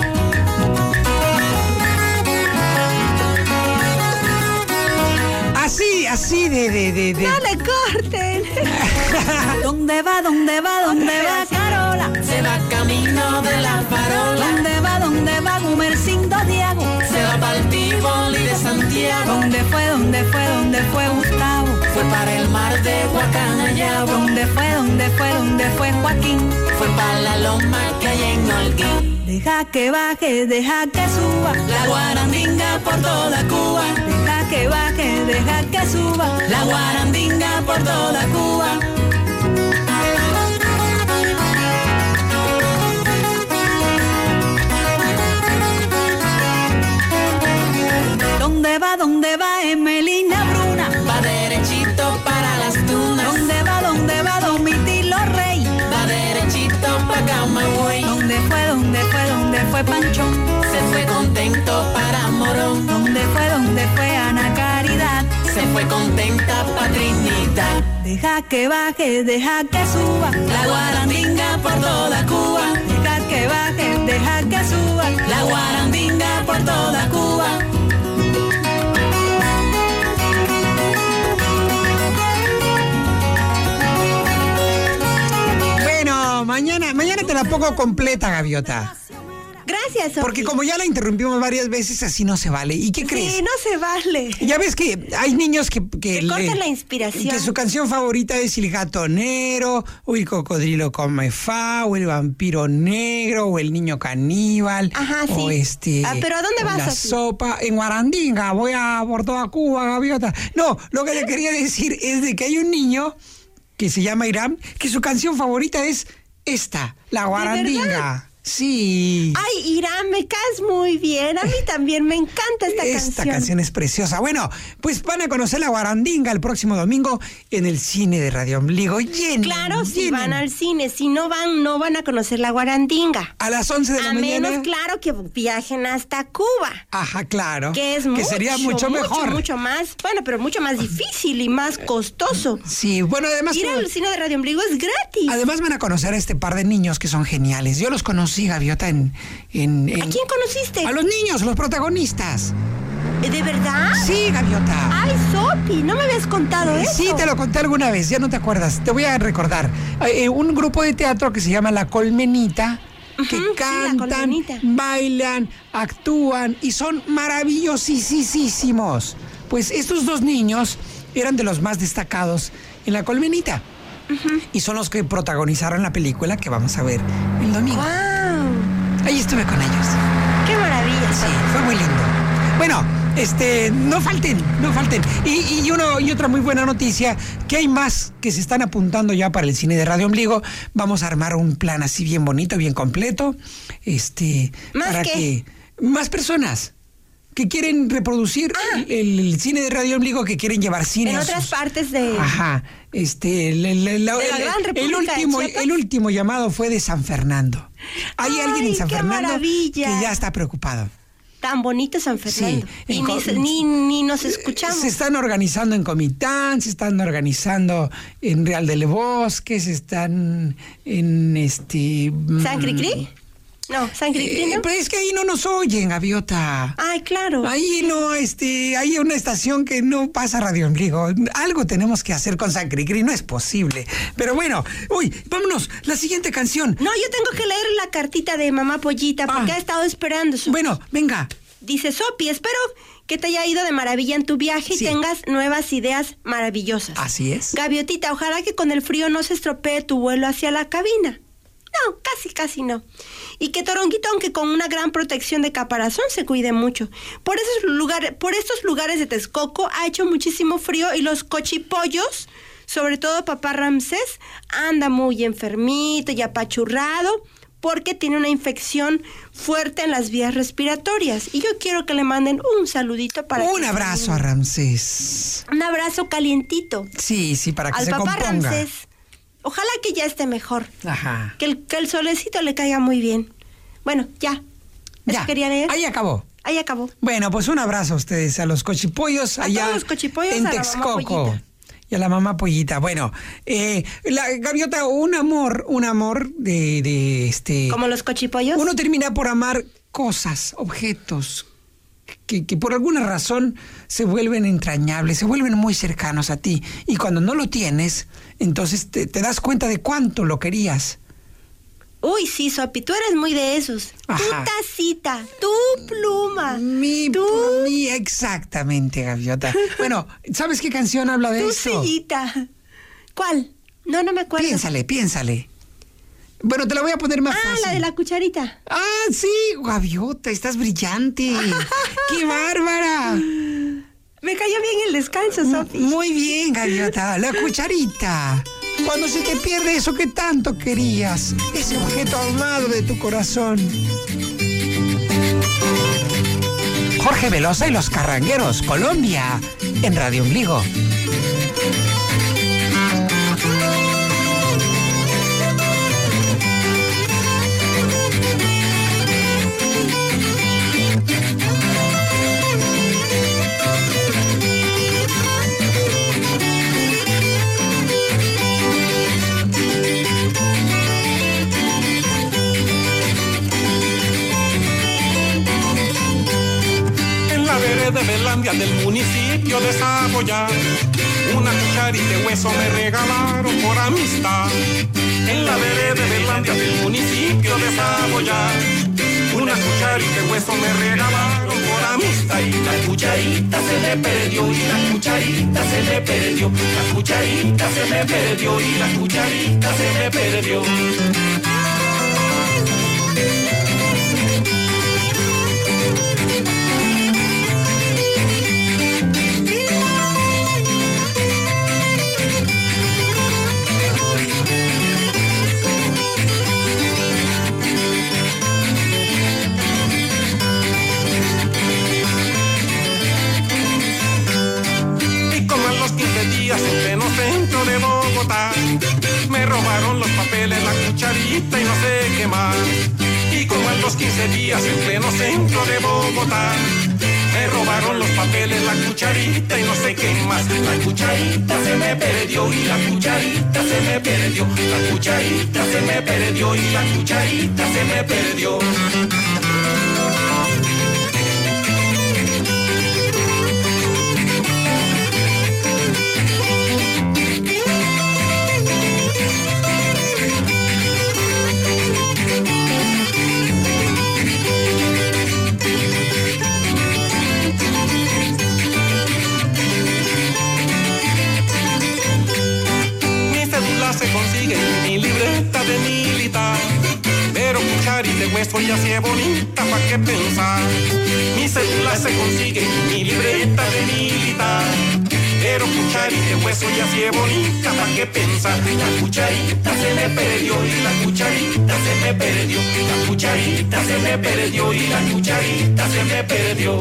[SPEAKER 1] Así de...
[SPEAKER 5] ¡No le corten!
[SPEAKER 9] ¿Dónde va Carola? Se va camino de la farola. ¿Dónde va Gumercindo Diago? Se va para el Tivoli de Santiago. ¿Dónde fue Gustavo? Fue para el mar de Guacanayabo. ¿Dónde fue Joaquín? Fue para la loma que hay en Holguín. Deja que baje, deja que suba, la guarandinga por toda Cuba. Deja que baje, deja que suba, la guarandinga por toda Cuba. ¿Dónde va Emelina Bruna? Va derechito para las dunas. ¿Dónde va Domitilo Rey? Va derechito para Camagüey. ¿Dónde fue Panchón? Se fue contento para Morón. ¿Dónde fue Ana Caridad? Se fue contenta pa' Trinidad. Deja que baje, deja que suba, la guarandinga por toda Cuba. Deja que baje, deja que suba, la guarandinga por toda Cuba.
[SPEAKER 1] Mañana te la pongo completa, Gaviota.
[SPEAKER 5] Gracias, Sofi.
[SPEAKER 1] Porque como ya la interrumpimos varias veces, así no se vale. ¿Y qué crees?
[SPEAKER 5] Sí, no se vale.
[SPEAKER 1] Ya ves que hay niños que
[SPEAKER 5] cortan la inspiración.
[SPEAKER 1] Que su canción favorita es El gato negro, o El cocodrilo come fa, o El vampiro negro, o El niño caníbal.
[SPEAKER 5] Ajá,
[SPEAKER 1] o
[SPEAKER 5] sí. ¿Pero a dónde vas,
[SPEAKER 1] La
[SPEAKER 5] Sofi?
[SPEAKER 1] sopa en Guarandinga. Voy por toda Cuba, Gaviota. No, lo que le quería decir es de que hay un niño que se llama Irán, que su canción favorita es esta, La Guarandinga. Sí.
[SPEAKER 5] Ay, Irán, me caes muy bien. A mí también me encanta esta canción.
[SPEAKER 1] Esta canción es preciosa. Bueno, pues van a conocer la Guarandinga el próximo domingo en el cine de Radio Ombligo.
[SPEAKER 5] Claro, si van al cine. Si no van a conocer la Guarandinga.
[SPEAKER 1] A las 11 de la mañana.
[SPEAKER 5] A menos, claro, que viajen hasta Cuba.
[SPEAKER 1] Ajá, claro.
[SPEAKER 5] Que
[SPEAKER 1] sería mucho mejor.
[SPEAKER 5] Mucho más, bueno, pero mucho más difícil y más costoso.
[SPEAKER 1] Sí, bueno, además...
[SPEAKER 5] Ir al cine de Radio Ombligo es gratis.
[SPEAKER 1] Además van a conocer a este par de niños que son geniales. Yo los conocí, Gaviota, en...
[SPEAKER 5] ¿A quién conociste?
[SPEAKER 1] A los niños, los protagonistas.
[SPEAKER 5] ¿De verdad?
[SPEAKER 1] Sí, Gaviota.
[SPEAKER 5] Ay, Sopi, no me habías contado eso.
[SPEAKER 1] Sí, te lo conté alguna vez, ya no te acuerdas. Te voy a recordar. Un grupo de teatro que se llama La Colmenita, que cantan, bailan, actúan y son maravillosísimos. Pues estos dos niños eran de los más destacados en La Colmenita. Y son los que protagonizaron la película que vamos a ver el domingo.
[SPEAKER 5] ¡Wow!
[SPEAKER 1] Ahí estuve con ellos.
[SPEAKER 5] ¡Qué maravilla!
[SPEAKER 1] Sí, fue muy lindo. Bueno, no falten. Y otra muy buena noticia, que hay más que se están apuntando ya para el cine de Radio Ombligo. Vamos a armar un plan así bien bonito, bien completo.
[SPEAKER 5] ¿Más
[SPEAKER 1] para
[SPEAKER 5] qué?
[SPEAKER 1] que más personas que quieren reproducir el cine de Radio Ombligo, que quieren llevar cine
[SPEAKER 5] En
[SPEAKER 1] a
[SPEAKER 5] otras
[SPEAKER 1] sus...
[SPEAKER 5] partes de...
[SPEAKER 1] Ajá.
[SPEAKER 5] gran República de Chiapas.
[SPEAKER 1] El último llamado fue de San Fernando. Hay alguien en San
[SPEAKER 5] qué
[SPEAKER 1] Fernando
[SPEAKER 5] maravilla.
[SPEAKER 1] que ya está preocupado.
[SPEAKER 5] Tan bonito San Fernando.
[SPEAKER 1] Sí,
[SPEAKER 5] Y ni nos escuchamos.
[SPEAKER 1] Se están organizando en Comitán, se están organizando en Real del Bosque, se están en
[SPEAKER 5] ¿San Cricri? No, San Cricri, ¿no?
[SPEAKER 1] Pero es que ahí no nos oyen, Gaviota.
[SPEAKER 5] Ay, claro.
[SPEAKER 1] Ahí no, hay una estación que no pasa Radio Ombligo. Algo tenemos que hacer con San Cricri, no es posible. Pero bueno, vámonos, la siguiente canción.
[SPEAKER 5] No, yo tengo que leer la cartita de mamá Pollita porque ha estado esperando.
[SPEAKER 1] Bueno, venga.
[SPEAKER 5] Dice, Sopi, espero que te haya ido de maravilla en tu viaje y tengas nuevas ideas maravillosas.
[SPEAKER 1] Así es.
[SPEAKER 5] Gaviotita, ojalá que con el frío no se estropee tu vuelo hacia la cabina. No, casi no. Y que Toronguito, aunque con una gran protección de caparazón, se cuide mucho. Por estos lugares de Texcoco ha hecho muchísimo frío y los cochipollos, sobre todo papá Ramsés, anda muy enfermito y apachurrado porque tiene una infección fuerte en las vías respiratorias. Y yo quiero que le manden un saludito para
[SPEAKER 1] un abrazo a Ramsés.
[SPEAKER 5] Un abrazo calientito.
[SPEAKER 1] Sí, para que se componga.
[SPEAKER 5] Al papá Ramsés. Ojalá que ya esté mejor.
[SPEAKER 1] Ajá.
[SPEAKER 5] Que el solecito le caiga muy bien. Bueno, ya.
[SPEAKER 1] Ya.
[SPEAKER 5] Quería leer.
[SPEAKER 1] Ahí acabó.
[SPEAKER 5] Bueno,
[SPEAKER 1] pues un abrazo a ustedes, a los cochipollos allá
[SPEAKER 5] todos los cochipollos,
[SPEAKER 1] en
[SPEAKER 5] a la
[SPEAKER 1] Texcoco.
[SPEAKER 5] mamá Pollita.
[SPEAKER 1] Y a la mamá Pollita. Bueno, la Gaviota, un amor de
[SPEAKER 5] ¿Como los cochipollos?
[SPEAKER 1] Uno termina por amar cosas, objetos, que por alguna razón se vuelven entrañables, se vuelven muy cercanos a ti. Y cuando no lo tienes, entonces te das cuenta de cuánto lo querías.
[SPEAKER 5] Uy, sí, Sopi, tú eres muy de esos.
[SPEAKER 1] Ajá.
[SPEAKER 5] Tu tacita, tu pluma.
[SPEAKER 1] Exactamente, Gaviota. Bueno, ¿sabes qué canción habla de eso?
[SPEAKER 5] Tu sillita. ¿Cuál? No me acuerdo.
[SPEAKER 1] Piénsale. Bueno, te la voy a poner más fácil.
[SPEAKER 5] La de la cucharita.
[SPEAKER 1] Sí, Gaviota, estás brillante. ¡Qué bárbara!
[SPEAKER 5] Me cayó bien el descanso, Sofi.
[SPEAKER 1] Muy bien, Gaviota. La cucharita. Cuando se te pierde eso que tanto querías, ese objeto amado de tu corazón. Jorge Velosa y los Carrangueros, Colombia, en Radio Ombligo.
[SPEAKER 11] De Belandia del municipio de Saboya, una cucharita de hueso me regalaron por amistad. En la vereda de Belandia del municipio de Saboya, una cucharita de hueso me regalaron por amistad. Y la cucharita se me perdió, y la cucharita se me perdió, la cucharita se me perdió, y la cucharita se me perdió. En pleno centro de Bogotá me robaron los papeles, la cucharita y no sé qué más. Y como en los 15 días en pleno centro de Bogotá me robaron los papeles, la cucharita y no sé qué más. La cucharita se me perdió y la cucharita se me perdió, la cucharita se me perdió y la cucharita se me perdió. Se consigue mi libreta de militar, pero cucharita de hueso y así es bonita, ¿pa' qué pensar? Mi cédula se consigue y mi libreta de militar. Pero cucharita de hueso y así es bonita, ¿pa' qué pensar? La cucharita se me perdió y la cucharita se me perdió. La cucharita se me perdió y la cucharita se me perdió.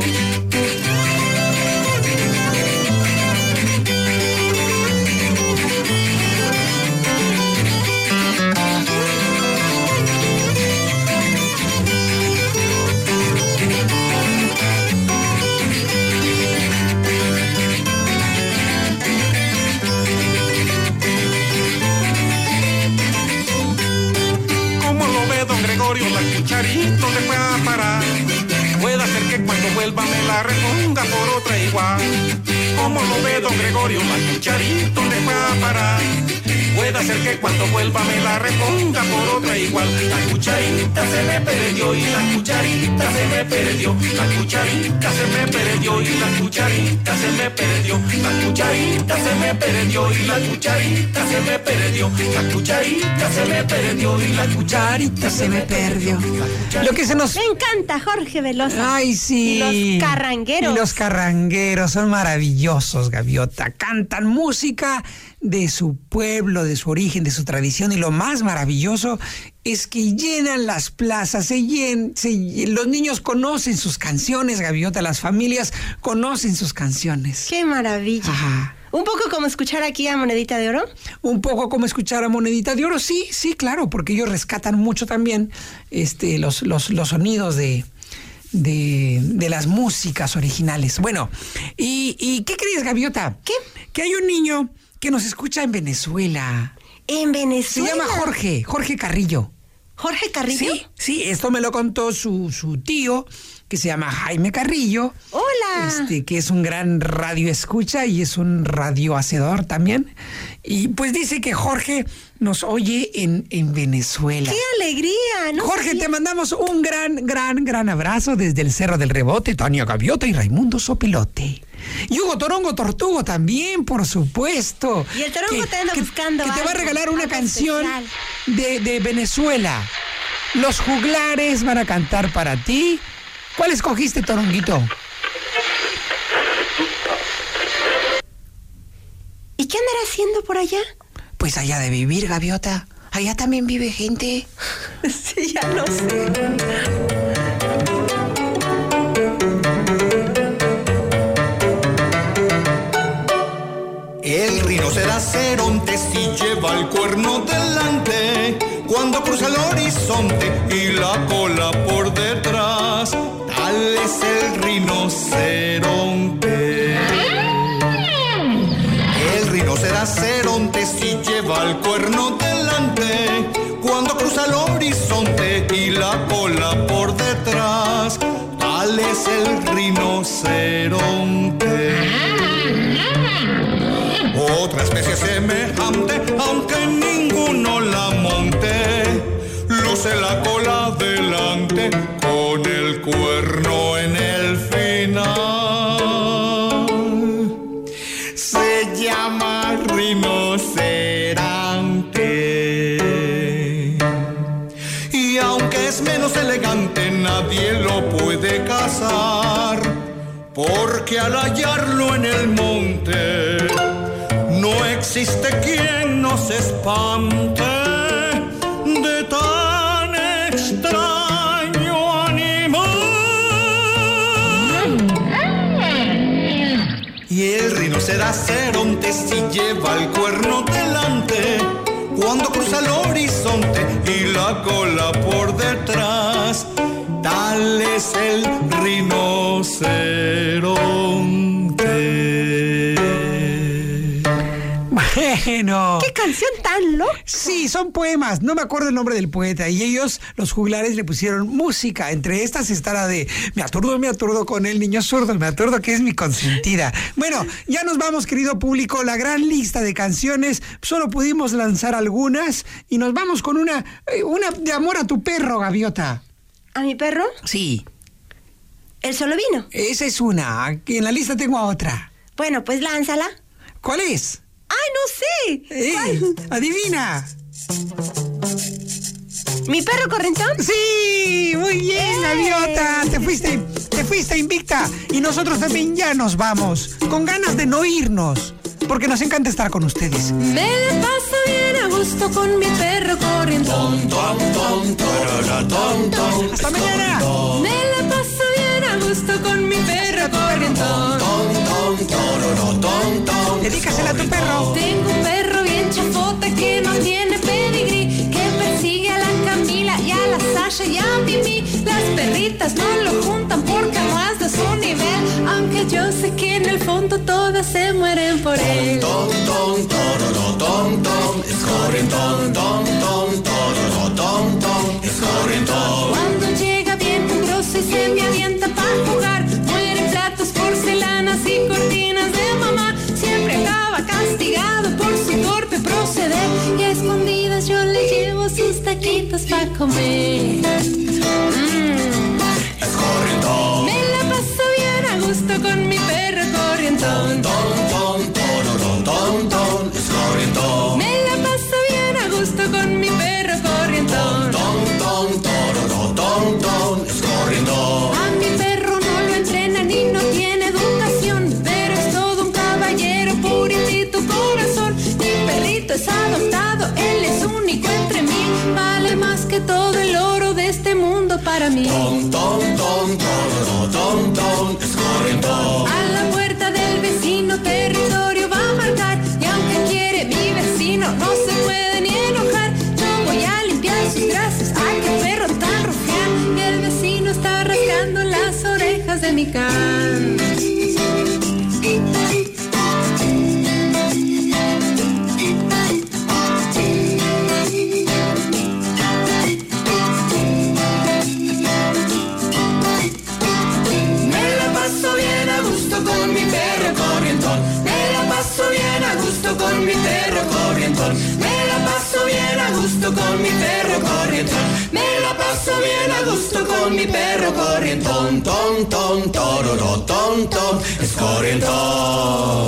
[SPEAKER 11] La cucharita le fue a parar. Puede ser que cuando vuelva me la reponga por otra igual. Como lo ve don Gregorio, la cucharita le fue a parar. Puede ser que cuando vuelva me la reponga por otra igual. La cucharita se me perdió y la cucharita se me perdió. La cucharita se me perdió y la cucharita se me perdió. La cucharita se me perdió y la cucharita se me perdió. La cucharita se me perdió y la cucharita se me perdió.
[SPEAKER 1] Lo que se nos...
[SPEAKER 5] Me encanta Jorge Veloso.
[SPEAKER 1] Ay, sí.
[SPEAKER 5] Y los carrangueros.
[SPEAKER 1] Y los carrangueros son maravillosos, Gaviota. Cantan música de su pueblo, de su origen, de su tradición, y lo más maravilloso es que llenan las plazas, los niños conocen sus canciones, Gaviota, las familias conocen sus canciones.
[SPEAKER 5] ¡Qué maravilla!
[SPEAKER 1] Ajá.
[SPEAKER 5] ¿Un poco como escuchar aquí a Monedita de Oro?
[SPEAKER 1] Un poco como escuchar a Monedita de Oro, sí, claro, porque ellos rescatan mucho también los sonidos de las músicas originales. Bueno, ¿y qué crees, Gaviota?
[SPEAKER 5] ¿Qué?
[SPEAKER 1] Que hay un niño que nos escucha en Venezuela.
[SPEAKER 5] ¿En Venezuela?
[SPEAKER 1] Se llama Jorge Carrillo.
[SPEAKER 5] ¿Jorge Carrillo?
[SPEAKER 1] Sí, esto me lo contó su tío, que se llama Jaime Carrillo.
[SPEAKER 5] ¡Hola!
[SPEAKER 1] Que es un gran radio escucha y es un radio hacedor también. Y pues dice que Jorge nos oye en Venezuela.
[SPEAKER 5] ¡Qué alegría! ¿No?
[SPEAKER 1] Jorge, te mandamos un gran abrazo desde el Cerro del Rebote, Tania Gaviota y Raimundo Sopilote. Y Hugo Torongo Tortugo también, por supuesto.
[SPEAKER 5] Y el Torongo te anda buscando.
[SPEAKER 1] Que te va a regalar una canción
[SPEAKER 5] especial
[SPEAKER 1] de Venezuela. Los juglares van a cantar para ti. ¿Cuál escogiste, Toronguito?
[SPEAKER 5] ¿Y qué andará haciendo por allá?
[SPEAKER 1] Pues allá de vivir, Gaviota. Allá también vive gente.
[SPEAKER 5] Sí, ya lo sé.
[SPEAKER 7] El rinoceronte si lleva el cuerno delante, cuando cruza el horizonte y la cola por detrás, tal es el rinoceronte. El rinoceronte si lleva el cuerno delante, cuando cruza el horizonte y la cola por detrás, tal es el rinoceronte. Otra especie semejante, aunque ninguno la monte, luce la cola delante con el cuerno en el final. Se llama rinoceronte. Y aunque es menos elegante, nadie lo puede cazar, porque al hallarlo en el monte, no existe quien nos espante de tan extraño animal. Y el rinoceronte si lleva el cuerno delante, cuando cruza el horizonte y la cola por detrás, tal es el rinoceronte.
[SPEAKER 1] Bueno.
[SPEAKER 5] ¡Qué canción tan loca!
[SPEAKER 1] Sí, son poemas. No me acuerdo el nombre del poeta. Y ellos, los juglares, le pusieron música. Entre estas está la de me aturdo con el niño zurdo, me aturdo, que es mi consentida. Bueno, ya nos vamos, querido público. La gran lista de canciones. Solo pudimos lanzar algunas. Y nos vamos con una de amor a tu perro, Gaviota.
[SPEAKER 5] ¿A mi perro?
[SPEAKER 1] Sí.
[SPEAKER 5] ¿El solo vino?
[SPEAKER 1] Esa es una. Aquí en la lista tengo a otra.
[SPEAKER 5] Bueno, pues lánzala.
[SPEAKER 1] ¿Cuál es?
[SPEAKER 5] ¡Ay, no sé!
[SPEAKER 1] ¡Adivina!
[SPEAKER 5] ¿Mi perro corrientón?
[SPEAKER 1] Sí, muy bien, Gaviota. Te fuiste invicta. Y nosotros también ya nos vamos, con ganas de no irnos, porque nos encanta estar con ustedes.
[SPEAKER 9] Me la paso bien a gusto con mi perro corrientón.
[SPEAKER 1] Hasta mañana.
[SPEAKER 9] Me la paso bien a gusto con mi perro corrientón.
[SPEAKER 1] Dedícasela a tu perro.
[SPEAKER 9] Tengo un perro bien chafota que no tiene pedigrí, que persigue a la Camila y a la Sasha y a Mimi. Las perritas no lo juntan porque no es de su nivel, aunque yo sé que en el fondo todas se mueren por él. Cuando llega bien mugroso y se me avienta para jugar, mueren platos, porcelanas y cortinas de mamá. Siempre acaba castigado por su torpe proceder, y a escondidas yo le llevo sus taquitos para comer. Me la paso bien a gusto con mi perro corrientón. Me la paso bien a gusto con mi perro corrientón. A mi perro no lo entrenan y no tiene educación, pero es todo un caballero, puritito corazón. Mi perrito es adoptado, él es único entre mil, vale más que todo el oro de este mundo para mí. A la puerta del vecino territorio va a marcar, y aunque quiere mi vecino no se puede ni enojar. Yo voy a limpiar sus gracias, ay qué perro tan rufián, y el vecino está rascando las orejas de mi can.
[SPEAKER 6] Con mi perro corrientón, me la paso bien a gusto con mi perro corrientón, me la paso bien a gusto con mi perro corrientón, me la paso bien a gusto con mi perro corrientón, ton ton tororo ton ton, es corrientón.